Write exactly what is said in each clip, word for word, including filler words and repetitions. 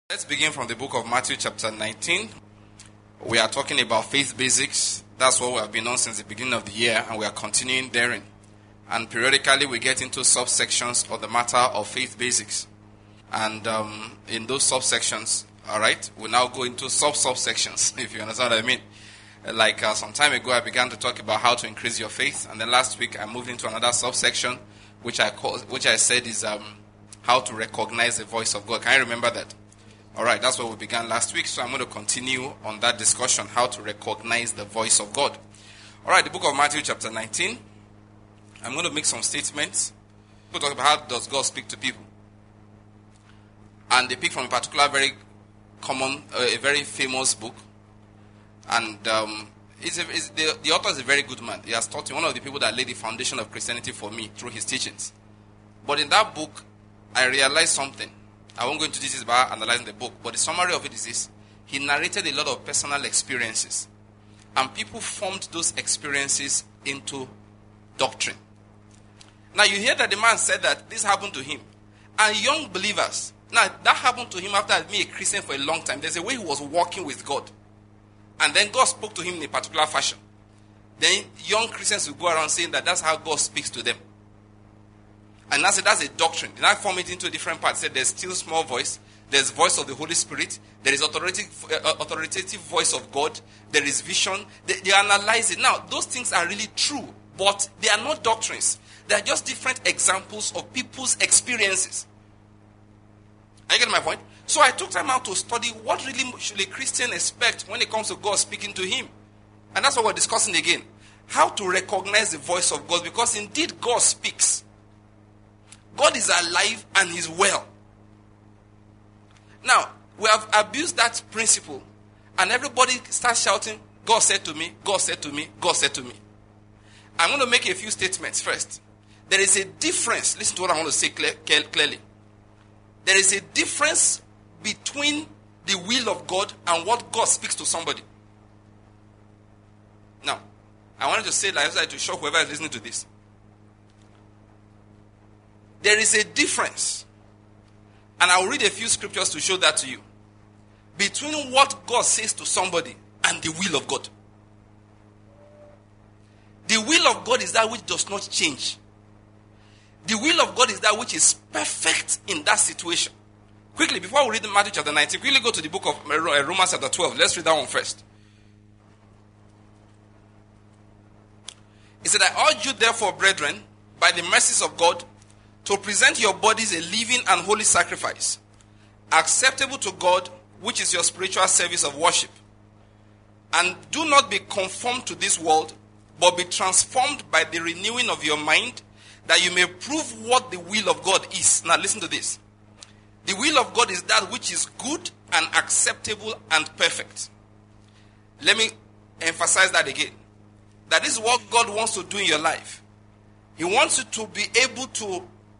Let's begin from the book of Matthew chapter nineteen. We are talking about faith basics. That's what we have been on since the beginning of the year, and we are continuing therein. And periodically we get into subsections of the matter of faith basics. And um, in those subsections, all right, we now go into sub-subsections, if you understand what I mean. Like uh, some time ago, I began to talk about how to increase your faith. And then last week, I moved into another subsection, which I call, which I said is um, how to recognize the voice of God. Can you remember that? All right, that's where we began last week, so I'm going to continue on that discussion, how to recognize the voice of God. All right, the book of Matthew chapter nineteen. I'm going to make some statements. We'll talk about how does God speak to people. And they pick from a particular very common, uh, a very famous book. And um, it's a, it's, the, the author is a very good man. He has taught me, one of the people that laid the foundation of Christianity for me through his teachings. But in that book, I realized something. I won't go into details about analyzing the book, but the summary of it is this. He narrated a lot of personal experiences. And people formed those experiences into doctrine. Now you hear that the man said that this happened to him. And young believers, now that happened to him after I'd been a Christian for a long time. There's a way he was walking with God. And then God spoke to him in a particular fashion. Then young Christians will go around saying that that's how God speaks to them. And that's a, that's a doctrine. Then I form it into a different part. Said there's still small voice. There's voice of the Holy Spirit. There is authoritative, uh, authoritative voice of God. There is vision. They, they analyze it. Now, those things are really true, but they are not doctrines. They are just different examples of people's experiences. Are you getting my point? So I took time out to study what really should a Christian expect when it comes to God speaking to him. And that's what we're discussing again. How to recognize the voice of God, because indeed God speaks. God is alive and he's well. Now, we have abused that principle, and everybody starts shouting, God said to me, God said to me, God said to me. I'm going to make a few statements first. There is a difference. Listen to what I want to say clear, clearly. There is a difference between the will of God and what God speaks to somebody. Now, I wanted to say that to shock whoever is listening to this. There is a difference, and I'll read a few scriptures to show that to you, between what God says to somebody and the will of God. The will of God is that which does not change. The will of God is that which is perfect in that situation. Quickly, before we read Matthew chapter nineteen, quickly go to the book of Romans chapter twelve. Let's read that one first. It said, I urge you therefore, brethren, by the mercies of God, to present your bodies a living and holy sacrifice, acceptable to God, which is your spiritual service of worship. And do not be conformed to this world, but be transformed by the renewing of your mind, that you may prove what the will of God is. Now listen to this. The will of God is that which is good and acceptable and perfect. Let me emphasize that again. That is what God wants to do in your life. He wants you to be able to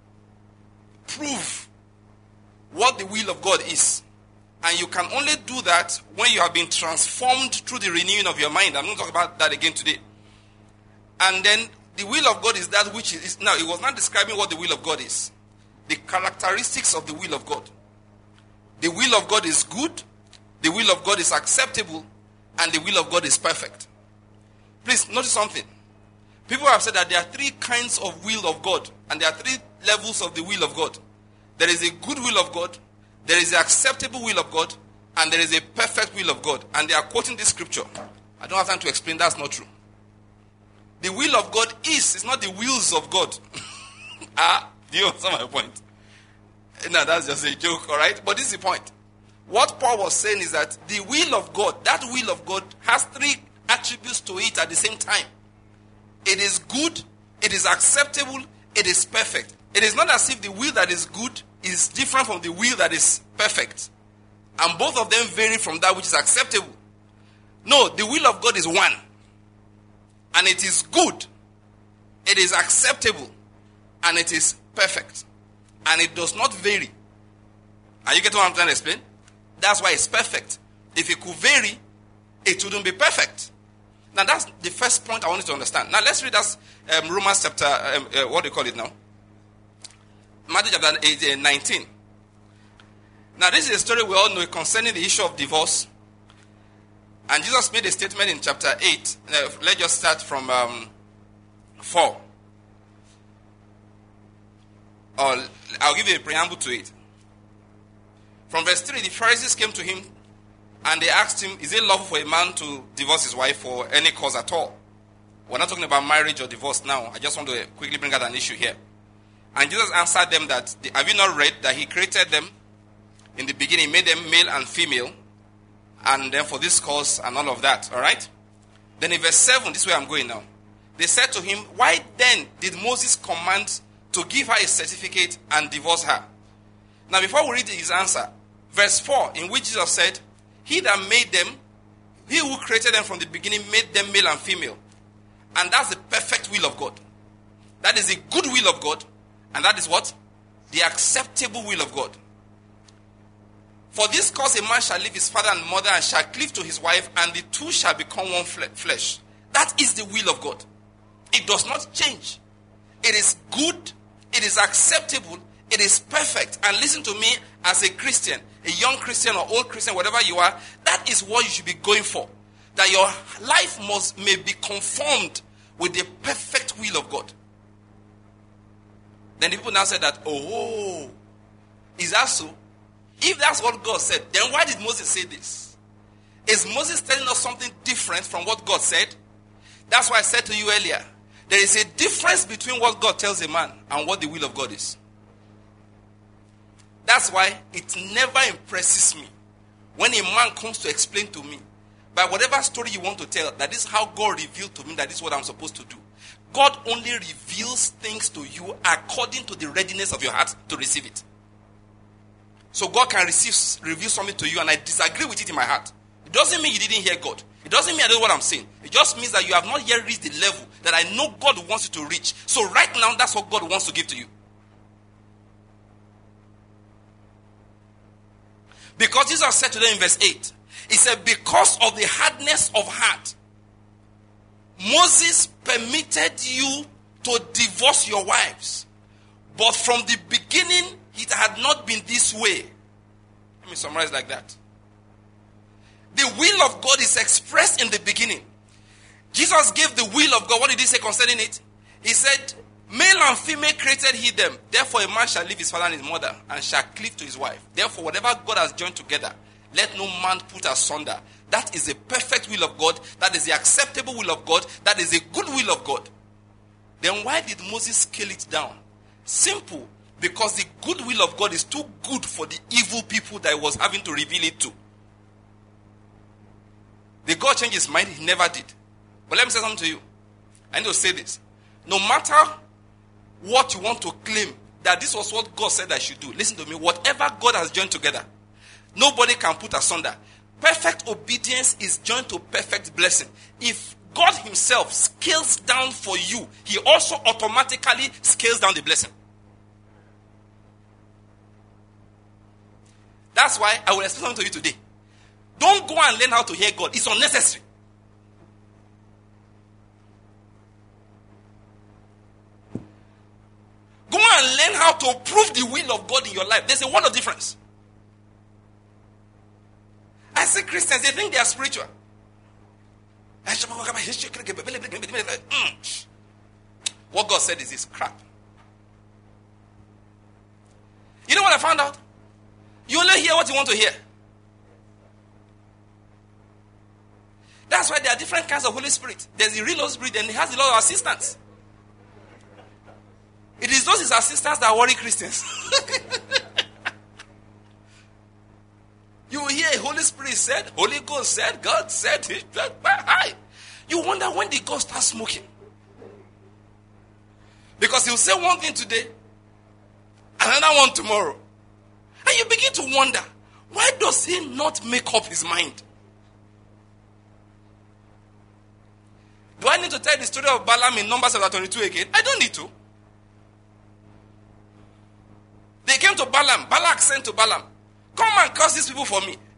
prove what the will of God is. And you can only do that when you have been transformed through the renewing of your mind. I'm going to talk about that again today. And then the will of God is that which is, now it was not describing what the will of God is. The characteristics of the will of God. The will of God is good, the will of God is acceptable, and the will of God is perfect. Please notice something. People have said that there are three kinds of will of God, and there are three levels of the will of God. There is a good will of God, there is an acceptable will of God, and there is a perfect will of God. And they are quoting this scripture. I don't have time to explain, that's not true. The will of God is, it's not the wills of God. ah, do you understand my point? No, that's just a joke, all right? But this is the point. What Paul was saying is that the will of God, that will of God has three attributes to it at the same time. It is good, it is acceptable, it is perfect. It is not as if the will that is good is different from the will that is perfect. And both of them vary from that which is acceptable. No, the will of God is one. And it is good, it is acceptable, and it is perfect. And it does not vary. Are you getting what I'm trying to explain? That's why it's perfect. If it could vary, it wouldn't be perfect. Now that's the first point I want you to understand. Now let's read us um, Romans chapter, um, uh, what do you call it now? Matthew chapter nineteen. Now, this is a story we all know concerning the issue of divorce. And Jesus made a statement in chapter eight. Uh, let's just start from um, four. Or I'll give you a preamble to it. From verse three, the Pharisees came to him and they asked him, is it lawful for a man to divorce his wife for any cause at all? We're not talking about marriage or divorce now. I just want to quickly bring out an issue here. And Jesus answered them that, have you not read that he created them in the beginning, made them male and female, and then for this cause and all of that, all right? Then in verse seven, this is where I'm going now. They said to him, why then did Moses command to give her a certificate and divorce her? Now before we read his answer, verse four, in which Jesus said, he that made them, he who created them from the beginning, made them male and female. And that's the perfect will of God. That is the good will of God. And that is what? The acceptable will of God. For this cause a man shall leave his father and mother and shall cleave to his wife, and the two shall become one flesh. That is the will of God. It does not change. It is good. It is acceptable. It is perfect. And listen to me, as a Christian, a young Christian or old Christian, whatever you are, that is what you should be going for. That your life must may be conformed with the perfect will of God. Then the people now said that, oh, is that so? If that's what God said, then why did Moses say this? Is Moses telling us something different from what God said? That's why I said to you earlier, there is a difference between what God tells a man and what the will of God is. That's why it never impresses me when a man comes to explain to me, by whatever story you want to tell, that this is how God revealed to me that this is what I'm supposed to do. God only reveals things to you according to the readiness of your heart to receive it. So God can receive, reveal something to you and I disagree with it in my heart. It doesn't mean you didn't hear God. It doesn't mean I don't know what I'm saying. It just means that you have not yet reached the level that I know God wants you to reach. So right now, that's what God wants to give to you. Because Jesus said to them in verse eight, he said, because of the hardness of heart, Moses permitted you to divorce your wives. But from the beginning, it had not been this way. Let me summarize like that. The will of God is expressed in the beginning. Jesus gave the will of God. What did he say concerning it? He said, male and female created he them. Therefore a man shall leave his father and his mother and shall cleave to his wife. Therefore whatever God has joined together, let no man put asunder. That is the perfect will of God. That is the acceptable will of God. That is the good will of God. Then why did Moses scale it down? Simple. Because the good will of God is too good for the evil people that he was having to reveal it to. Did God change his mind? He never did. But let me say something to you. I need to say this. No matter what you want to claim, that this was what God said I should do. Listen to me. Whatever God has joined together, nobody can put asunder. Perfect obedience is joined to perfect blessing. If God himself scales down for you, he also automatically scales down the blessing. That's why I will explain something to you today. Don't go and learn how to hear God. It's unnecessary. Go and learn how to prove the will of God in your life. There's a world of difference. I see Christians, they think they are spiritual. What God said is this crap. You know what I found out? You only hear what you want to hear. That's why there are different kinds of Holy Spirit. There's the real Holy Spirit and he has a lot of assistants. It is those his assistants that worry Christians. You will hear Holy Spirit said, Holy Ghost said, God said, he said, hi. You wonder when the God starts smoking. Because he'll say one thing today, another one tomorrow. And you begin to wonder, why does he not make up his mind? Do I need to tell the story of Balaam in Numbers chapter twenty-two again? I don't need to. They came to Balaam. Balak sent to Balaam, come and curse these people for me.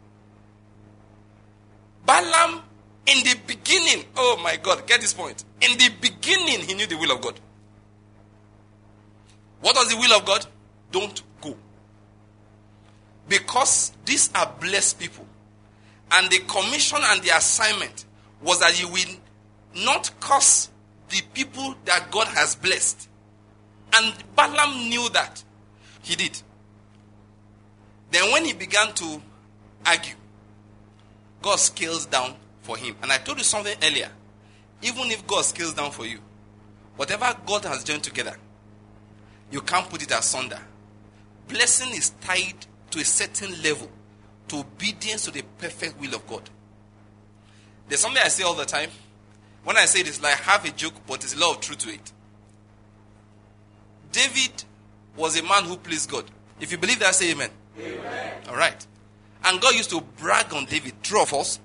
Balaam, in the beginning, oh my God, get this point. In the beginning, he knew the will of God. What was the will of God? Don't go. Because these are blessed people. And the commission and the assignment was that you will not curse the people that God has blessed. And Balaam knew that. He did. Then when he began to argue, God scales down for him. And I told you something earlier. Even if God scales down for you, whatever God has joined together, you can't put it asunder. Blessing is tied to a certain level, to obedience to the perfect will of God. There's something I say all the time. When I say this, like half a joke, but there's a lot of truth to it. David was a man who pleased God. If you believe that, say amen. Amen. All right. And God used to brag on David. True or false?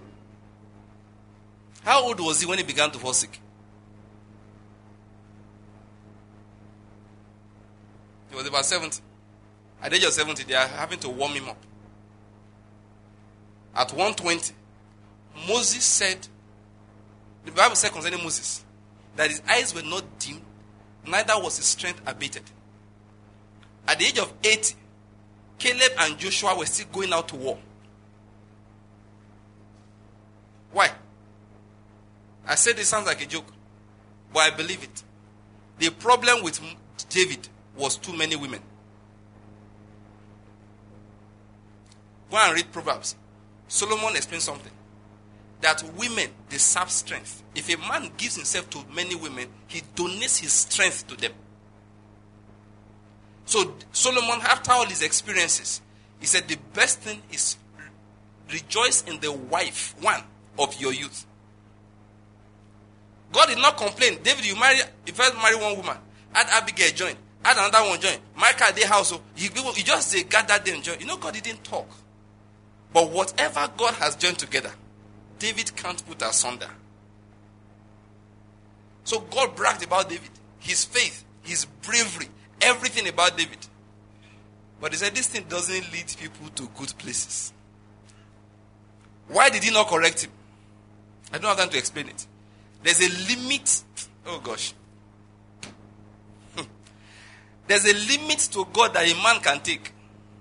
How old was he when he began to fall sick? He was about seventy. At the age of seventy, they are having to warm him up. At one twenty, Moses said, the Bible said concerning Moses, that his eyes were not dim, neither was his strength abated. At the age of eighty, Caleb and Joshua were still going out to war. Why? I said this sounds like a joke, but I believe it. The problem with David was too many women. Go and read Proverbs. Solomon explained something. That women, they sap strength. If a man gives himself to many women, he donates his strength to them. So Solomon, after all his experiences, he said the best thing is rejoice in the wife, one, of your youth. God did not complain. David, you marry, you first marry one woman. Add Abigail, join. Add another one, join. Michael, they house. You, you just say, gather them, join. You know, God didn't talk. But whatever God has joined together, David can't put asunder. So God bragged about David. His faith, his bravery, everything about David. But he said this thing doesn't lead people to good places. Why did he not correct him? I don't have time to explain it. There's a limit. Oh gosh. There's a limit to God that a man can take.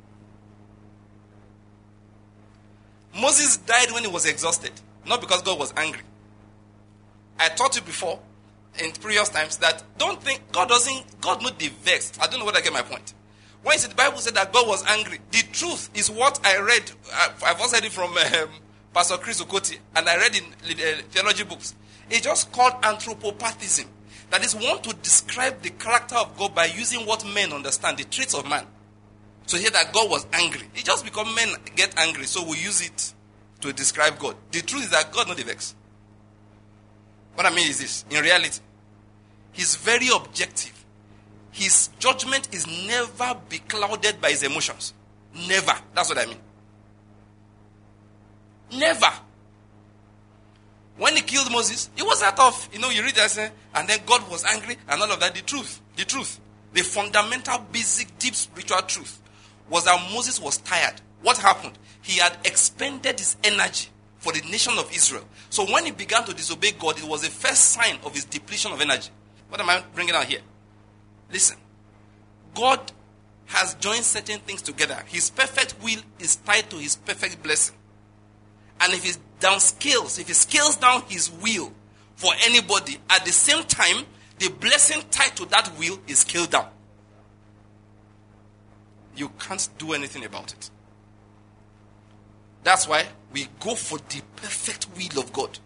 Moses died when he was exhausted. Not because God was angry. I taught you before, in previous times, that don't think, God doesn't, God not be vexed. I don't know whether I get my point. When the Bible said that God was angry, the truth is what I read. I've also read it from um, Pastor Chris Okoti, and I read in uh, theology books. It's just called anthropopathism. That is, want to describe the character of God by using what men understand, the traits of man. So here that God was angry. It just because men get angry, so we use it to describe God. The truth is that God not vex. What I mean is this. In reality, he's very objective. His judgment is never beclouded by his emotions. Never. That's what I mean. Never. When he killed Moses, it was that of, you know, you read that, and then God was angry and all of that. The truth, the truth, the fundamental, basic, deep spiritual truth was that Moses was tired. What happened? He had expended his energy for the nation of Israel. So when he began to disobey God, it was the first sign of his depletion of energy. What am I bringing out here? Listen. God has joined certain things together. His perfect will is tied to his perfect blessing. And if he downscales, if he scales down his will for anybody, at the same time, the blessing tied to that will is scaled down. You can't do anything about it. That's why we go for the perfect will of God.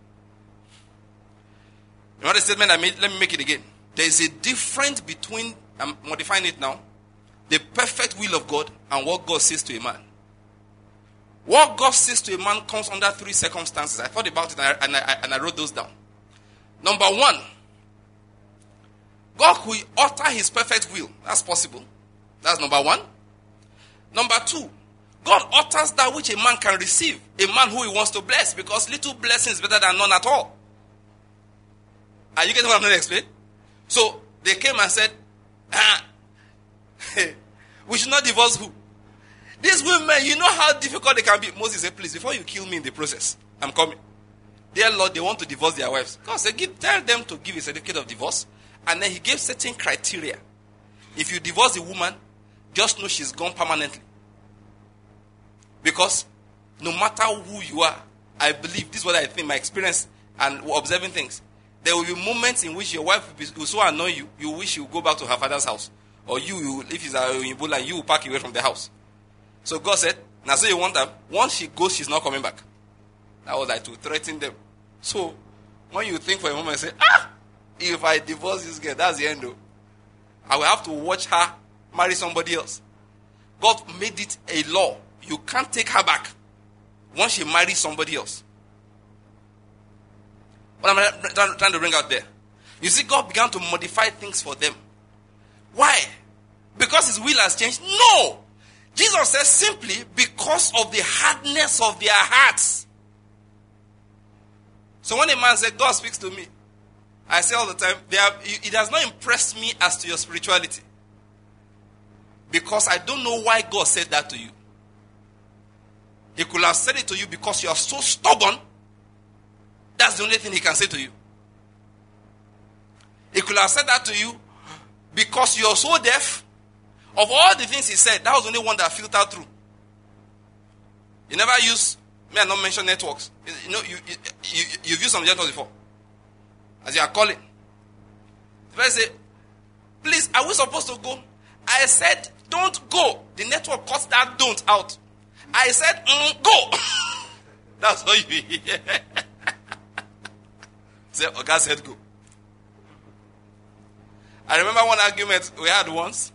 You know the statement I made? Let me make it again. There is a difference between, I'm modifying it now, the perfect will of God and what God says to a man. What God says to a man comes under three circumstances. I thought about it and I, and I, and I wrote those down. Number one, God will utter his perfect will. That's possible. That's number one. Number two, God utters that which a man can receive. A man who he wants to bless, because little blessing is better than none at all. Are you getting what I'm going to explain? So they came and said, ah, we should not divorce who? These women, you know how difficult they can be. Moses said, please, before you kill me in the process, I'm coming. Dear Lord, they want to divorce their wives. God said, give, tell them to give a certificate of divorce. And then he gave certain criteria. If you divorce a woman, just know she's gone permanently. Because no matter who you are, I believe, this is what I think, my experience and observing things. There will be moments in which your wife will, be, will so annoy you, you wish you would go back to her father's house. Or you, you if it's in Ebola, you will pack away from the house. So God said, now so you want that, once she goes, she's not coming back. That was like to threaten them. So, when you think for a moment and say, ah, if I divorce this girl, that's the end though. I will have to watch her marry somebody else. God made it a law. You can't take her back once she marries somebody else. What am I trying to bring out there? You see, God began to modify things for them. Why? Because his will has changed? No! Jesus says simply because of the hardness of their hearts. So when a man said, God speaks to me, I say all the time, they have, it has not impressed me as to your spirituality. Because I don't know why God said that to you. He could have said it to you because you are so stubborn. That's the only thing he can say to you. He could have said that to you because you are so deaf. Of all the things he said, that was the only one that filtered through. You never use, may I not mention networks. You know, you, you, you, you've used some networks before. As you are calling. The person say, please, are we supposed to go? I said, don't go. The network cuts that don't out. I said, mm, go. That's all you hear. Say, oh, God said go. I remember one argument we had once.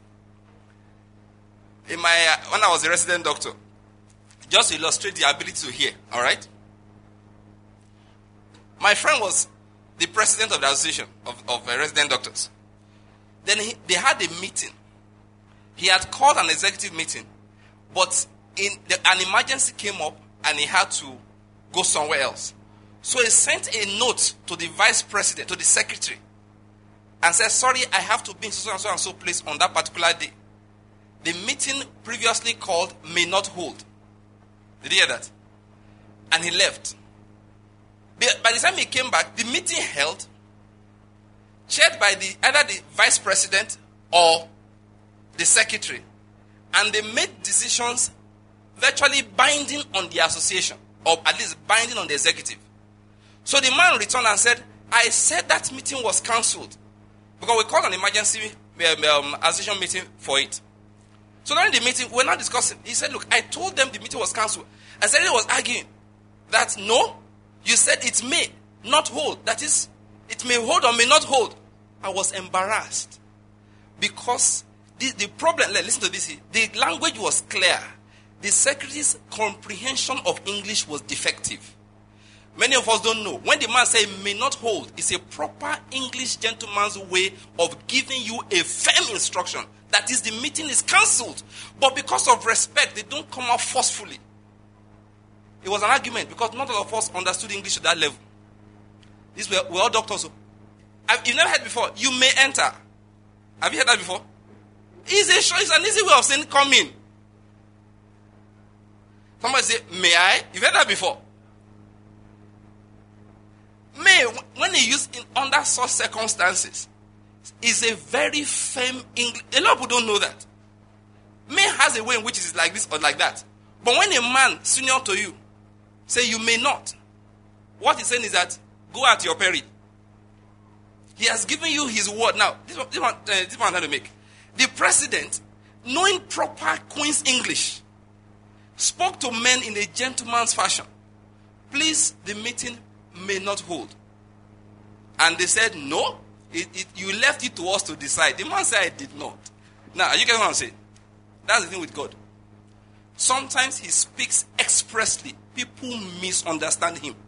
In my, uh, when I was a resident doctor. Just to illustrate the ability to hear. All right? My friend was the president of the association of, of uh, resident doctors. Then he, they had a meeting. He had called an executive meeting, but in the, an emergency came up and he had to go somewhere else. So he sent a note to the vice president, to the secretary, and said, sorry, I have to be in so and so and so place on that particular day. The meeting previously called may not hold. Did you hear that? And he left. By the time he came back, the meeting held, chaired by the either the vice president or the secretary, and they made decisions virtually binding on the association, or at least binding on the executive. So the man returned and said, I said that meeting was cancelled because we called an emergency um, association meeting for it. So during the meeting, we were not discussing. He said, look, I told them the meeting was cancelled. I said he was arguing that no, you said it may not hold. That is, it may hold or may not hold. I was embarrassed because the, the problem, listen to this, the language was clear. The secretary's comprehension of English was defective. Many of us don't know. When the man says may not hold, it's a proper English gentleman's way of giving you a firm instruction. That is, the meeting is cancelled. But because of respect, they don't come out forcefully. It was an argument because not all of us understood English to that level. These were, we're all doctors. Have, you've never heard before, you may enter. Have you heard that before? It's, a, it's an easy way of saying come in. Somebody say, may I? You've heard that before. May, when they use in under such circumstances, is a very firm English. A lot of people don't know that. May has a way in which it is like this or like that. But when a man senior to you say you may not, what he's saying is that go at your peril. He has given you his word. Now, this one, this one, uh, this one I'm trying to make. The president, knowing proper Queen's English, spoke to men in a gentleman's fashion. Please, the meeting may not hold. And they said, no, it, it, you left it to us to decide. The man said, I did not. Now, are you getting what I'm saying? That's the thing with God. Sometimes he speaks expressly. People misunderstand him.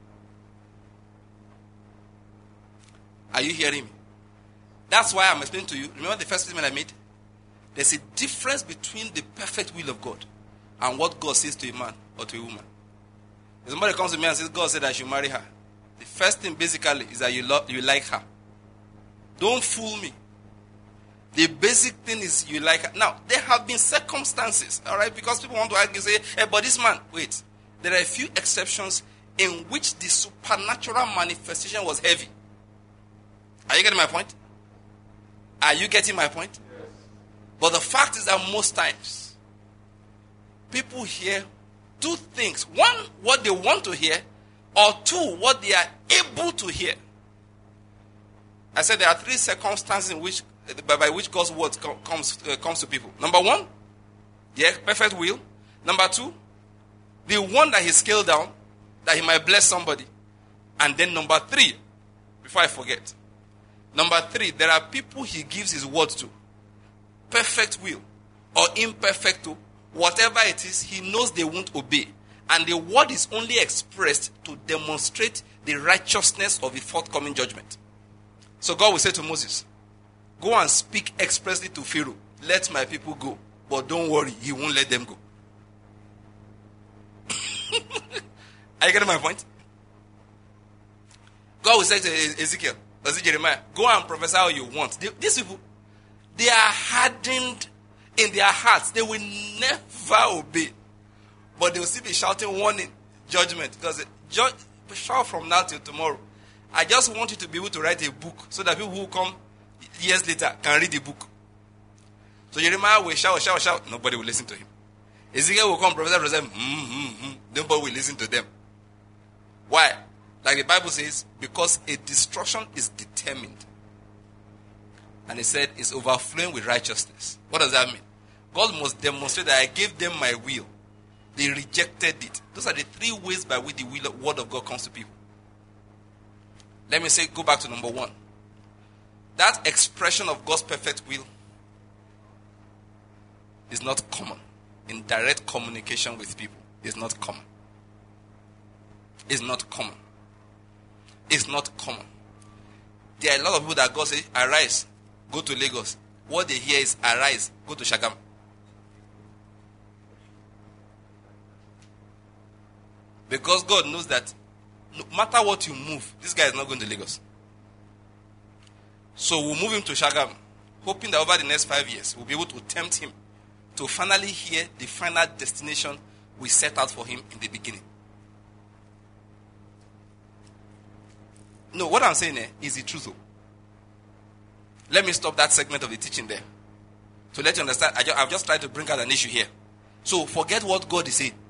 Are you hearing me? That's why I'm explaining to you. Remember the first statement I made? There's a difference between the perfect will of God and what God says to a man or to a woman. If somebody comes to me and says, God said I should marry her, the first thing basically is that you, love, you like her. Don't fool me. The basic thing is you like her. Now, there have been circumstances, all right, because people want to argue, say, hey, but this man, wait. There are a few exceptions in which the supernatural manifestation was heavy. Are you getting my point? Are you getting my point? Yes. But the fact is that most times, people hear two things. One, what they want to hear, or two, what they are able to hear. I said there are three circumstances in which, by, by which God's word com, comes, uh, comes to people. Number one, yeah, perfect will. Number two, the one that he scaled down, that he might bless somebody. And then number three, before I forget, number three, there are people he gives his word to. Perfect will or imperfect will, whatever it is, he knows they won't obey. And the word is only expressed to demonstrate the righteousness of the forthcoming judgment. So God will say to Moses, go and speak expressly to Pharaoh. Let my people go. But don't worry, he won't let them go. Are you getting my point? God will say to Ezekiel, or Jeremiah, go and prophesy how you want. They, these people, they are hardened in their hearts. They will never obey. But they will still be shouting warning, judgment. Because judge, shout from now till tomorrow. I just want you to be able to write a book so that people who come years later can read the book. So Jeremiah will shout, shout, shout. Nobody will listen to him. Ezekiel will come, prophesy, prophesy. Mm, mm, mm. Nobody will listen to them. Why? Like the Bible says, because a destruction is determined. And he said, it's overflowing with righteousness. What does that mean? God must demonstrate that I gave them my will. They rejected it. Those are the three ways by which the will, word of God comes to people. Let me say, go back to number one. That expression of God's perfect will is not common. In direct communication with people, is not common. It's not common. It's not common. There are a lot of people that God says, arise, go to Lagos. What they hear is, arise, go to Shagam. Because God knows that no matter what you move, this guy is not going to Lagos. So we'll move him to Shagam, hoping that over the next five years, we'll be able to tempt him to finally hear the final destination we set out for him in the beginning. No, what I'm saying here is the truth. Let me stop that segment of the teaching there. To let you understand, I ju- I've just tried to bring out an issue here. So forget what God is saying.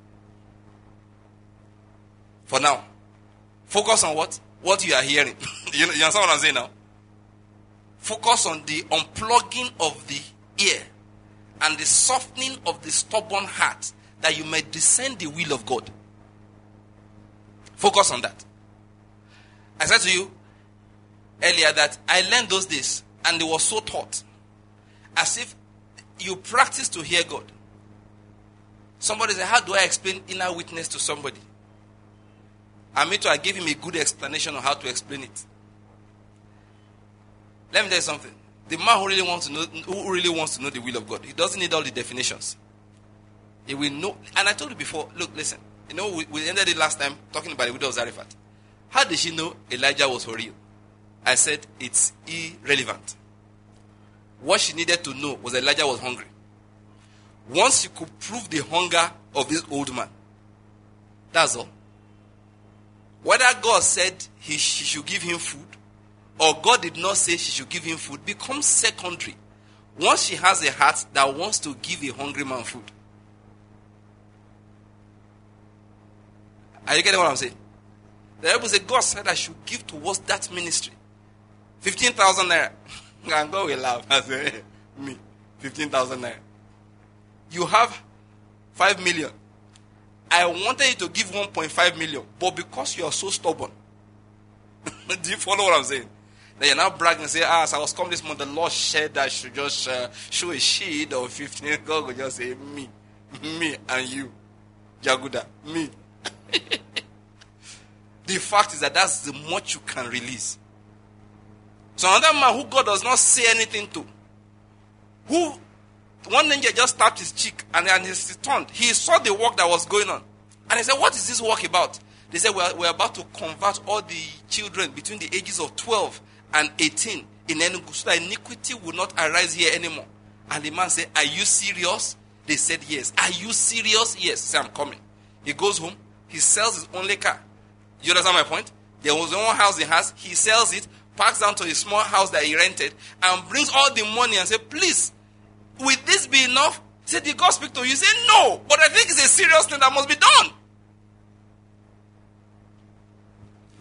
For now. Focus on what? What you are hearing. you, you understand what I'm saying now? Focus on the unplugging of the ear and the softening of the stubborn heart, that you may discern the will of God. Focus on that. I said to you earlier that I learned those days, and they were so taught, as if you practice to hear God. Somebody said, how do I explain inner witness to somebody? And me too, I gave him a good explanation on how to explain it. Let me tell you something. The man who really wants to know, who really wants to know the will of God, he doesn't need all the definitions. He will know. And I told you before, look, listen. You know, we, we ended it last time talking about the widow of Zarephath. How did she know Elijah was for real? I said it's irrelevant. What she needed to know was that Elijah was hungry. Once you could prove the hunger of this old man, that's all. Whether God said he, she should give him food, or God did not say she should give him food, becomes secondary. Once she has a heart that wants to give a hungry man food. Are you getting what I'm saying? The Bible says God said I should give towards that ministry fifteen thousand naira. And God will laugh and say, me, fifteen thousand naira. You have five million. I wanted you to give one point five million, but because you are so stubborn, do you follow what I'm saying? Then you're now bragging and say, ah, as I was coming this month, the Lord said that I should just uh, show a shade of fifteen. God will just say, me, me and you, Jaguda, me. The fact is that that's the much you can release. So another man who God does not say anything to, who one angel just tapped his cheek and, and he turned. He saw the work that was going on. And he said, what is this work about? They said, we're, we're about to convert all the children between the ages of twelve and eighteen in Enugu, so that iniquity will not arise here anymore. And the man said, are you serious? They said, yes. Are you serious? Yes. He said, I'm coming. He goes home. He sells his only car. You understand my point? There was one house he has. He sells it, parks down to a small house that he rented, and brings all the money and says, please, will this be enough? He said, did God speak to you? He said, no, but I think it's a serious thing that must be done.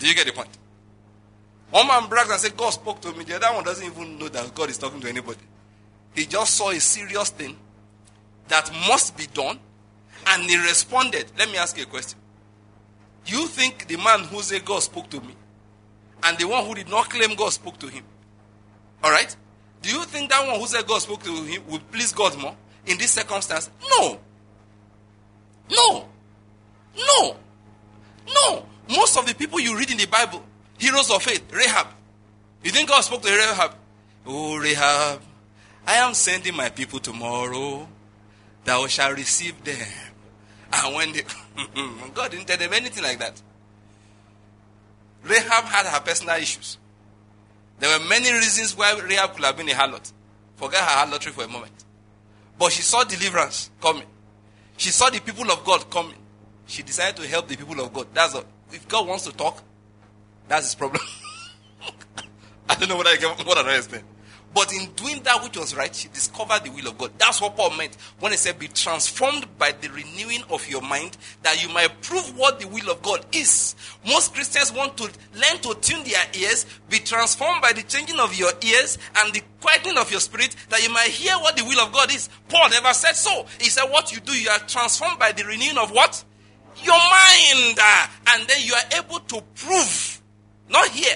you get the point? One man brags and says, God spoke to me. The other one doesn't even know that God is talking to anybody. He just saw a serious thing that must be done, and he responded. Let me ask you a question. Do you think the man who said God spoke to me and the one who did not claim God spoke to him, all right? Do you think that one who said God spoke to him would please God more in this circumstance? No. No. No. No. Most of the people you read in the Bible, heroes of faith, Rahab. You think God spoke to Rahab? Oh, Rahab, I am sending my people tomorrow. Thou shalt receive them. And when they... God didn't tell them anything like that. Rahab had her personal issues. There were many reasons why Rahab could have been a harlot. Forget her harlotry for a moment. But she saw deliverance coming. She saw the people of God coming. She decided to help the people of God. That's all. If God wants to talk, that's his problem. I don't know what I get, what I understand. But in doing that which was right, she discovered the will of God. That's what Paul meant when he said, be transformed by the renewing of your mind, that you might prove what the will of God is. Most Christians want to learn to tune their ears, be transformed by the changing of your ears and the quietening of your spirit, that you might hear what the will of God is. Paul never said so. He said, what you do, you are transformed by the renewing of what? Your mind. And then you are able to prove, not hear.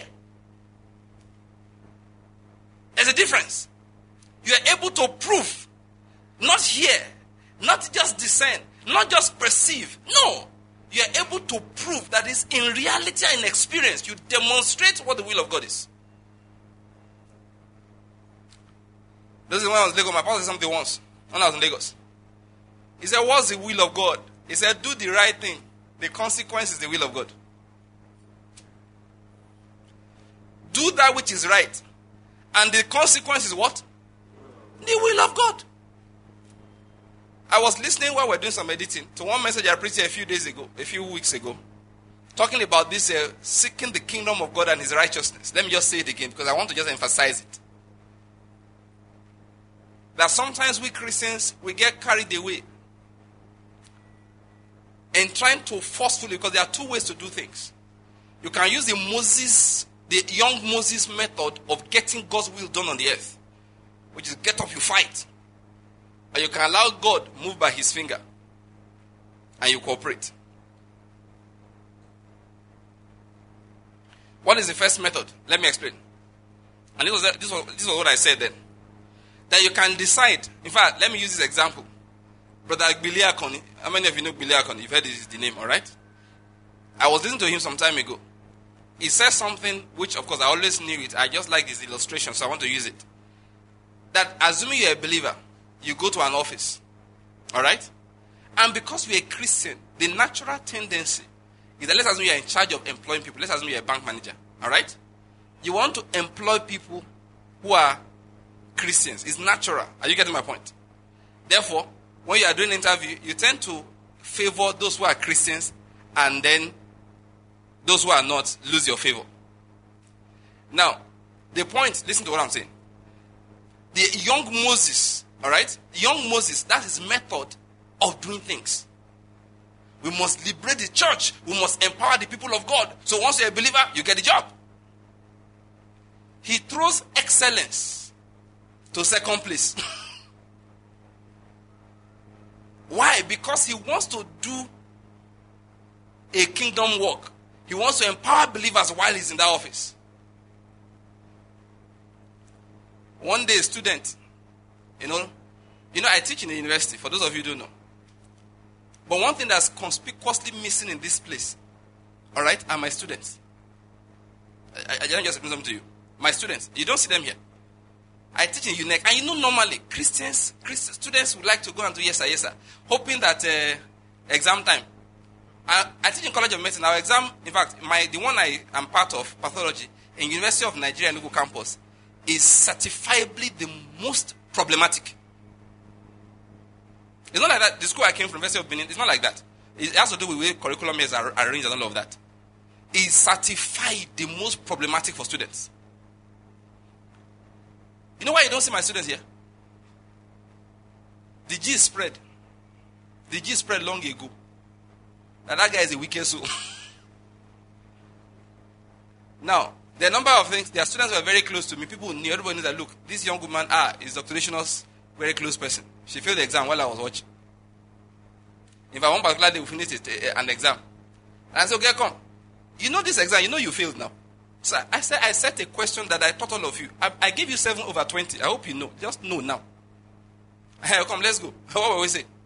There's a difference. You are able to prove, not hear, not just discern, not just perceive. No. You are able to prove that is in reality and in experience. You demonstrate what the will of God is. This is when I was in Lagos. My pastor said something once when I was in Lagos. He said, what's the will of God? He said, do the right thing. The consequence is the will of God. Do that which is right. And the consequence is what? The will of God. I was listening while we were doing some editing to one message I preached a few days ago, a few weeks ago, talking about this uh, seeking the kingdom of God and his righteousness. Let me just say it again because I want to just emphasize it. That sometimes we Christians, we get carried away in trying to forcefully, because there are two ways to do things. You can use the Moses The young Moses method of getting God's will done on the earth, which is get up, you fight. And you can allow God move by his finger, and you cooperate. What is the first method? Let me explain. And this was, this was, this was what I said then. That you can decide. In fact, let me use this example. Brother Billy Akoni. How many of you know Billy Akoni? You've heard this, the name, all right? I was listening to him some time ago. He says something which, of course, I always knew it. I just like his illustration, so I want to use it. That assuming you're a believer, you go to an office. All right? And because we're a Christian, the natural tendency is that let's assume you're in charge of employing people. Let's assume you're a bank manager. All right? You want to employ people who are Christians. It's natural. Are you getting my point? Therefore, when you are doing an interview, you tend to favor those who are Christians, and then those who are not lose your favor. Now, the point, listen to what I'm saying. The young Moses, all right? Young Moses, that's his method of doing things. We must liberate the church. We must empower the people of God. So once you're a believer, you get the job. He throws excellence to second place. Why? Because he wants to do a kingdom work. He wants to empower believers while he's in that office. One day, a student, you know, you know, I teach in the university, for those of you who don't know. But one thing that's conspicuously missing in this place, all right, are my students. I, I just explain something to you. My students, you don't see them here. I teach in U N E C, and you know, normally, Christians, Christian students would like to go and do yes sir, yes sir, hoping that uh, exam time. I, I teach in College of Medicine. Our exam, in fact, my the one I am part of, pathology, in University of Nigeria Enugu campus, is certifiably the most problematic. It's not like that. The school I came from, University of Benin, it's not like that. It has to do with the way curriculum is arranged and all of that. It's certified the most problematic for students. You know why you don't see my students here? The G spread. The G spread long ago. Now that guy is a wicked soul. Now, there are a number of things. There are students who are very close to me. People who knew, everybody knows that, look, this young woman, ah, is Doctor Ishino's very close person. She failed the exam while I was watching. In fact, one particular day we finished it, uh, an exam. And I said, okay, come. You know this exam, you know you failed now. So I said, I set a question that I taught all of you. I, I gave you seven over twenty. I hope you know. Just know now. Hey, come, let's go. What will we say?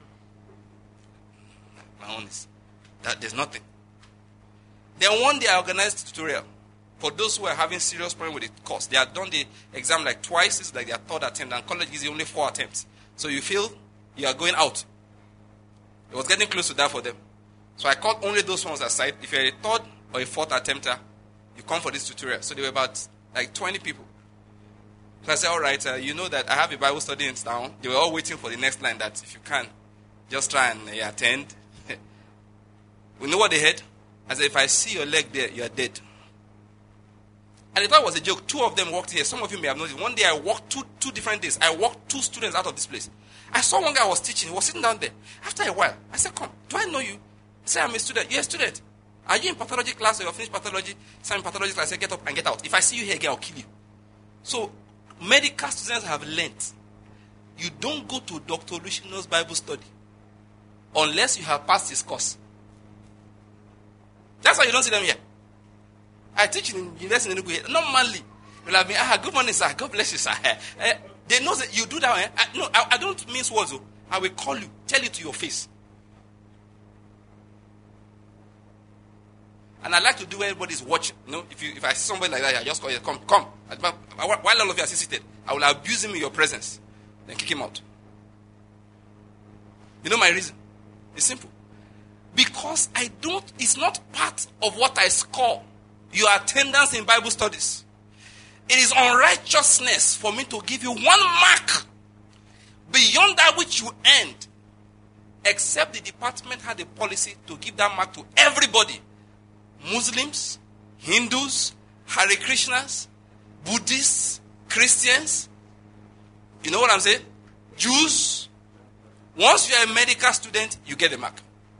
My own is that there's nothing. Then one day I organized a tutorial for those who are having serious problem with the course. They had done the exam like twice. It's like their third attempt, and college gives you only four attempts. So you feel you are going out. It was getting close to that for them. So I called only those ones aside. If you're a third or a fourth attempter, you come for this tutorial. So there were about like twenty people. So I said, all right, uh, you know that I have a Bible study in town. They were all waiting for the next line that if you can, just try and uh, attend. We know what they had. I said, if I see your leg there, you are dead. And they thought it was a joke. Two of them walked here. Some of you may have noticed. One day I walked two two different days. I walked two students out of this place. I saw one guy I was teaching. He was sitting down there. After a while, I said, come, do I know you? He said, I'm a student. You're a student. Are you in pathology class or you're finished pathology? So I'm in pathology class. I said, get up and get out. If I see you here again, I'll kill you. So, medical students have learnt. You don't go to Doctor Lushino's Bible study unless you have passed his course. That's why you don't see them here. I teach in university in Enugu. Normally, you'll have me, ah, good morning, sir. God bless you, sir. Uh, they know that you do that. Eh? I, no, I, I don't mean words. Oh. I will call you, tell you to your face. And I like to do when everybody's watching. You know, if you if I see somebody like that, I just call you, come, come. While all of you are seated, I will abuse him in your presence. Then kick him out. You know my reason? It's simple. Because I don't, it's not part of what I score your attendance in Bible studies. It is unrighteousness for me to give you one mark beyond that which you earned, except the department had a policy to give that mark to everybody. Muslims, Hindus, Hare Krishnas, Buddhists, Christians. You know what I'm saying? Jews. Once you are a medical student, you get a mark.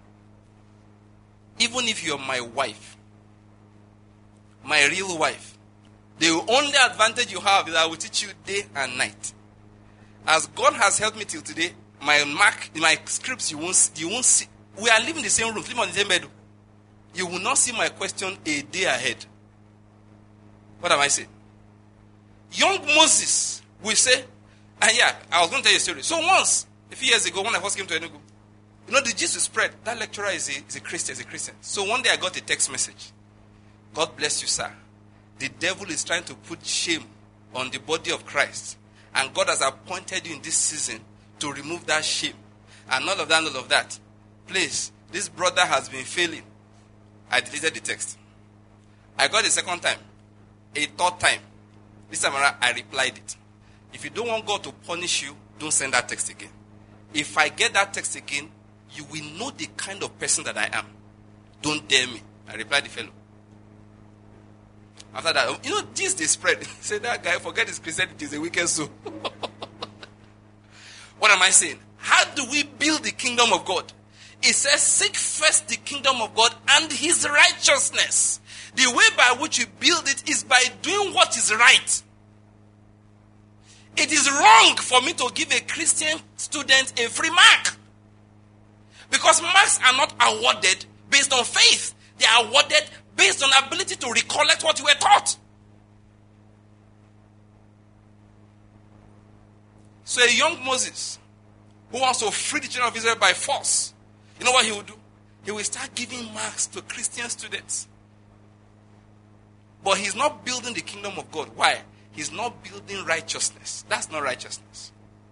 Even if you're my wife, my real wife, the only advantage you have is I will teach you day and night. As God has helped me till today, my mark, my scripts, you won't, you won't see. We are living in the same room, sleeping on the same bed. You will not see my question a day ahead. What am I saying? Young Moses will say, and yeah, I was going to tell you a story. So once, a few years ago, when I first came to Enugu, you know, the gist to spread. That lecturer is a, is a Christian, is a Christian. So one day I got a text message. God bless you, sir. The devil is trying to put shame on the body of Christ. And God has appointed you in this season to remove that shame. And all of that, all of that. Please, this brother has been failing. I deleted the text. I got the second time. A third time. This time around, I replied it. If you don't want God to punish you, don't send that text again. If I get that text again, you will know the kind of person that I am. Don't dare me. I replied the fellow. After that, you know, this they spread. Say that guy, forget his Christianity, is a wicked soul. What am I saying? How do we build the kingdom of God? It says, seek first the kingdom of God and his righteousness. The way by which you build it is by doing what is right. It is wrong for me to give a Christian student a free mark. Because marks are not awarded based on faith. They are awarded based on ability to recollect what you were taught. So a young Moses who wants to free the children of Israel by force, you know what he will do? He will start giving marks to Christian students. But he's not building the kingdom of God. Why? He's not building righteousness. That's not righteousness.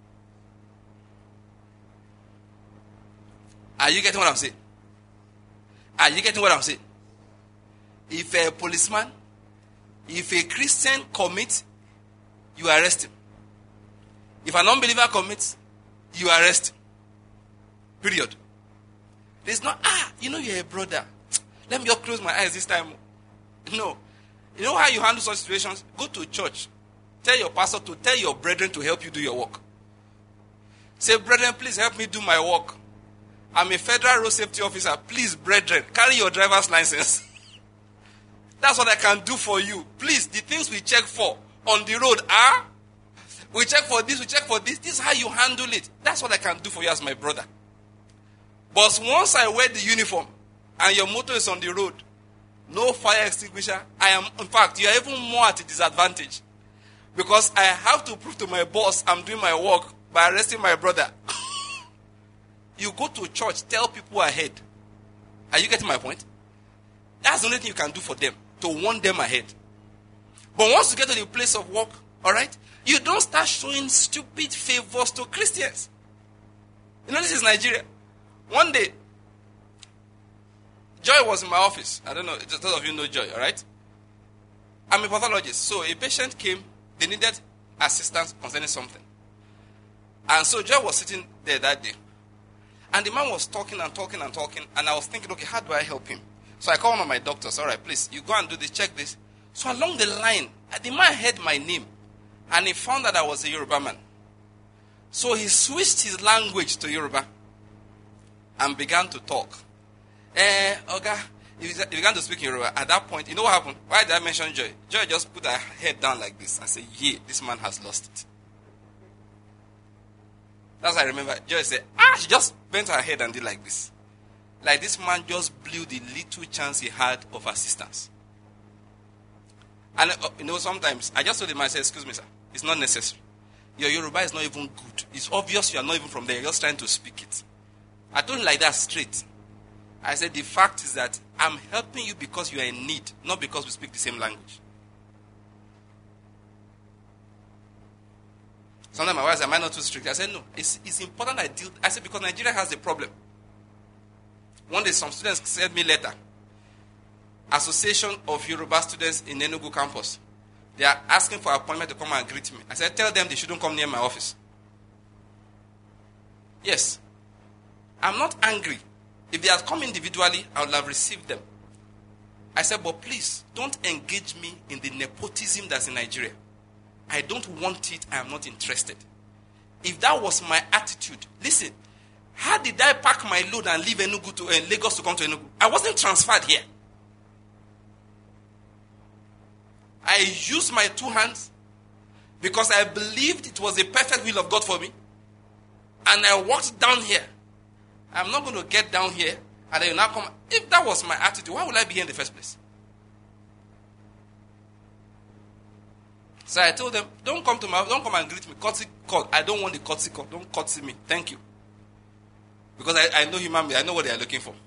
Are you getting what I'm saying? Are you getting what I'm saying? If a policeman, if a Christian commits, you arrest him. If an unbeliever commits, you arrest him. Period. There's not, ah, you know you're a brother. Let me just close my eyes this time. No. You know how you handle such situations? Go to church. Tell your pastor to tell your brethren to help you do your work. Say, brethren, please help me do my work. I'm a federal road safety officer. Please, brethren, carry your driver's license. That's what I can do for you. Please, the things we check for on the road are, we check for this, we check for this. This is how you handle it. That's what I can do for you as my brother. But once I wear the uniform and your motor is on the road, no fire extinguisher, I am, in fact, you are even more at a disadvantage. Because I have to prove to my boss I'm doing my work by arresting my brother. You go to church, tell people ahead. Are you getting my point? That's the only thing you can do for them, to warn them ahead. But once you get to the place of work, all right, you don't start showing stupid favors to Christians. You know, this is Nigeria. One day, Joy was in my office. I don't know, those of you know Joy, all right? I'm a pathologist. So a patient came, they needed assistance concerning something. And so Joy was sitting there that day. And the man was talking and talking and talking. And I was thinking, okay, how do I help him? So I called one of my doctors. All right, please, you go and do this, check this. So along the line, the man heard my name. And he found that I was a Yoruba man. So he switched his language to Yoruba. And began to talk. Eh, Oga, he began to speak in Yoruba. At that point, you know what happened? Why did I mention Joy? Joy just put her head down like this and said, yeah, this man has lost it. That's what I remember. Joy said, ah, she just bent her head and did like this. Like this man just blew the little chance he had of assistance. And, uh, you know, sometimes, I just told him, I said, excuse me, sir, it's not necessary. Your Yoruba is not even good. It's obvious you are not even from there. You're just trying to speak it. I told him like that straight. I said, the fact is that I'm helping you because you are in need, not because we speak the same language. Sometimes my wife said, am I not too strict? I said, no, it's, it's important I deal. I said, because Nigeria has a problem. One day, some students sent me a letter. Association of Yoruba Students in Enugu campus. They are asking for an appointment to come and greet me. I said, tell them they shouldn't come near my office. Yes. I'm not angry. If they had come individually, I would have received them. I said, but please, don't engage me in the nepotism that's in Nigeria. I don't want it. I am not interested. If that was my attitude, listen, how did I pack my load and leave Enugu to uh, Lagos to come to Enugu? I wasn't transferred here. I used my two hands because I believed it was the perfect will of God for me. And I walked down here. I'm not going to get down here and then now come. If that was my attitude, why would I be here in the first place? So I told them, don't come to my, don't come and greet me. Courtesy call. I don't want the courtesy call. Don't courtesy me. Thank you. Because I, I know human beings. I know what they are looking for.